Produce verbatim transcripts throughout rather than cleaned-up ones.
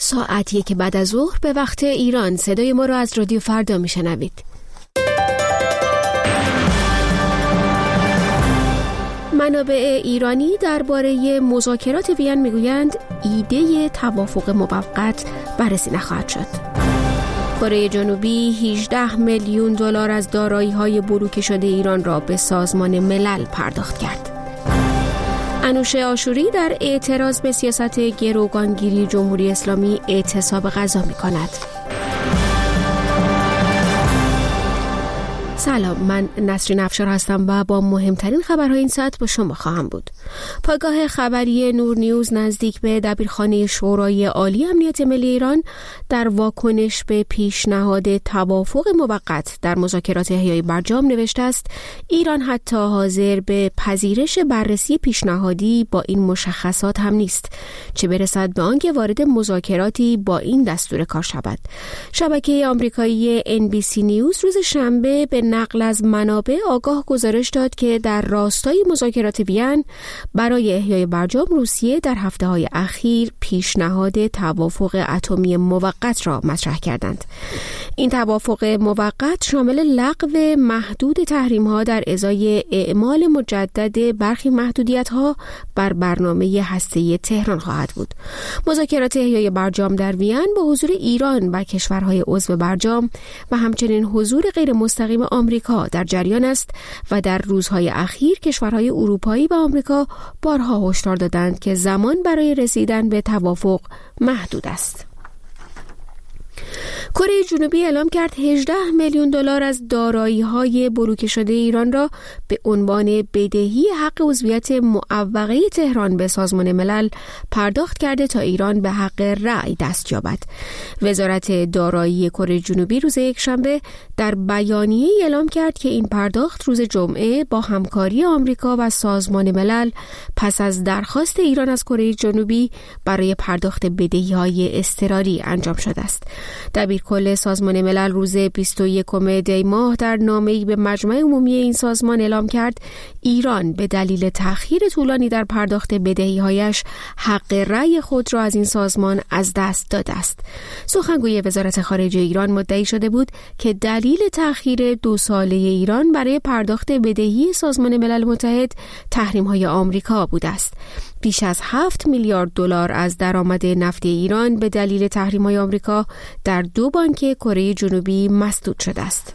ساعت یک بعد از ظهر به وقت ایران. صدای ما را از رادیو فردا میشنوید. منابع ایرانی درباره مذاکرات وین میگویند ایده توافق موقت بررسی نخواهد شد. کره جنوبی هجده میلیون دلار از دارایی‌های بروکه شده ایران را به سازمان ملل پرداخت کرد. انوشه آشوری در اعتراض به سیاست گروگانگیری جمهوری اسلامی اعتصاب غذا می‌کند. سلام، من نسرین افشار هستم و با مهمترین خبرهای این ساعت با شما خواهم بود. پایگاه خبری نور نیوز نزدیک به دبیرخانه شورای عالی امنیت ملی ایران در واکنش به پیشنهاد توافق موقت در مذاکرات احیای برجام نوشته است ایران حتی حاضر به پذیرش بررسی پیشنهادی با این مشخصات هم نیست، چه برسد به آنکه وارد مذاکراتی با این دستور کار شود. شبکه آمریکایی ان بی سی نیوز روز شنبه به نقل از منابع آگاه گزارش داد که در راستای مذاکرات وین برای احیای برجام روسیه در هفته‌های اخیر پیشنهاد توافق اتمی موقت را مطرح کردند. این توافق موقت شامل لغو محدود تحریم‌ها در ازای اعمال مجدد برخی محدودیت‌ها بر برنامه هسته‌ای تهران خواهد بود. مذاکرات احیای برجام در وین با حضور ایران و کشورهای عضو برجام و همچنین حضور غیر مستقیم آمریکا در جریان است و در روزهای اخیر کشورهای اروپایی و آمریکا بارها هشدار دادند که زمان برای رسیدن به توافق محدود است. کره جنوبی اعلام کرد هجده میلیون دلار از دارایی‌های بروکه شده ایران را به عنوان بدهی حق عضویت معوقه تهران به سازمان ملل پرداخت کرده تا ایران به حق رأی دست یابد. وزارت دارایی کره جنوبی روز یکشنبه در بیانیه اعلام کرد که این پرداخت روز جمعه با همکاری آمریکا و سازمان ملل پس از درخواست ایران از کره جنوبی برای پرداخت بدهی‌های اضطراری انجام شده است. دبیرکل سازمان ملل روز بیست و یکم دی ماه در نامه‌ای به مجمع عمومی این سازمان اعلام کرد ایران به دلیل تأخیر طولانی در پرداخت بدهی‌هایش حق رأی خود را از این سازمان از دست داده است. سخنگوی وزارت خارجه ایران مدعی شده بود که دلیل تأخیر دو ساله ایران برای پرداخت بدهی سازمان ملل متحد تحریم‌های آمریکا بوده است. بیش از هفت میلیارد دلار از درآمد نفتی ایران به دلیل تحریم‌های آمریکا در دو بانک کره جنوبی مسدود شده است.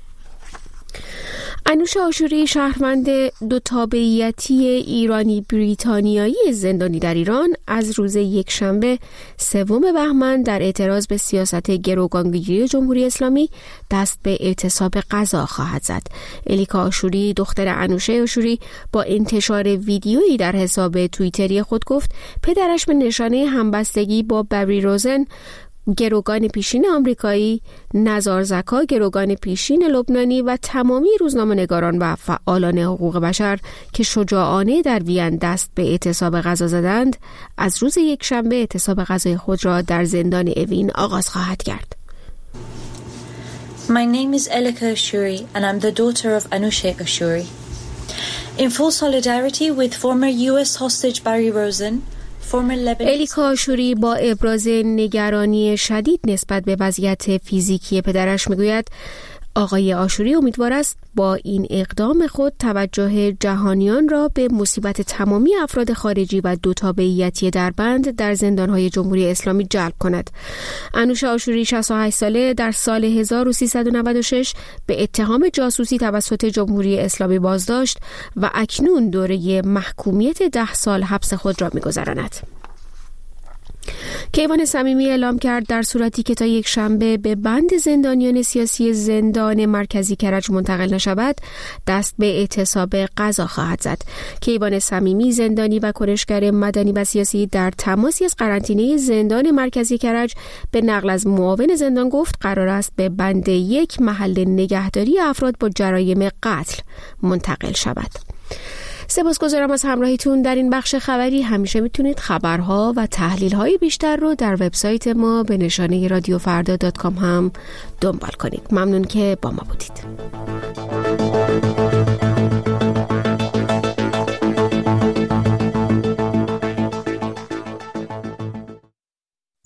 انوشه آشوری شهروند دو تابعیتی ایرانی بریتانیایی زندانی در ایران از روز یکشنبه سوم بهمن در اعتراض به سیاست گروگانگیری جمهوری اسلامی دست به اعتصاب غذا خواهد زد. الیکا آشوری دختر انوشه آشوری با انتشار ویدیویی در حساب توییتری خود گفت پدرش به نشانه همبستگی با بری روزن گروگان پیشین آمریکایی، نزار زکا گروگان پیشین لبنانی و تمامی روزنامه‌نگاران و فعالان حقوق بشر که شجاعانه در وین دست به اعتصاب غذا زدند، از روز یکشنبه اعتصاب غذای خود را در زندان اوین آغاز خواهد کرد. My name is Elika Ashuri and I'm the daughter of Anousheh Ashuri. In full solidarity with former U S hostage Barry Rosen, الیکا آشوری با ابراز نگرانی شدید نسبت به وضعیت فیزیکی پدرش میگوید آقای آشوری امیدوار است با این اقدام خود توجه جهانیان را به مصیبت تمامی افراد خارجی و دو تابعیتی دربند در زندانهای جمهوری اسلامی جلب کند. انوشه آشوری شصت و هشت ساله در سال هزار و سیصد و نود و شش به اتهام جاسوسی توسط جمهوری اسلامی بازداشت و اکنون دوره محکومیت ده سال حبس خود را می‌گذراند. کیوان صمیمی اعلام کرد در صورتی که تا یک شنبه به بند زندانیان سیاسی زندان مرکزی کرج منتقل نشود دست به اعتصاب غذا خواهد زد. کیوان صمیمی زندانی و کنشگر مدنی و سیاسی در تماسی از قرنطینه زندان مرکزی کرج به نقل از معاون زندان گفت قرار است به بند یک محل نگهداری افراد با جرایم قتل منتقل شود. سپاسگزارم از همراهیتون در این بخش خبری. همیشه میتونید خبرها و تحلیل‌های بیشتر رو در وبسایت ما به نشانه رادیو فردا دات کام هم دنبال کنید. ممنون که با ما بودید.